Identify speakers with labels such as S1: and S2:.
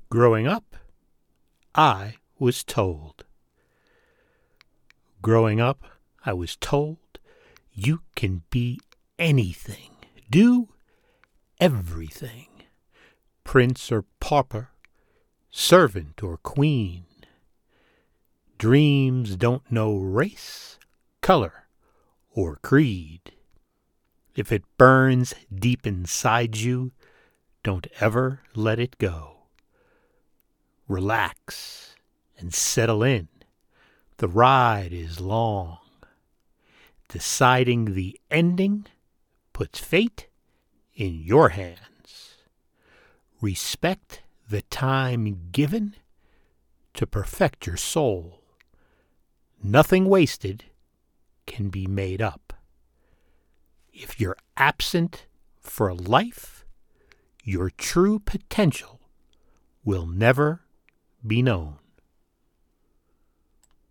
S1: Growing up, I was told. Growing up, I was told you can be anything, do everything, prince or pauper, servant or queen. Dreams don't know race, color, or creed. If it burns deep inside you, don't ever let it go. Relax and settle in. The ride is long. Deciding the ending puts fate in your hands. Respect the time given to perfect your soul. Nothing wasted can be made up. If you're absent for life, your true potential will never be known.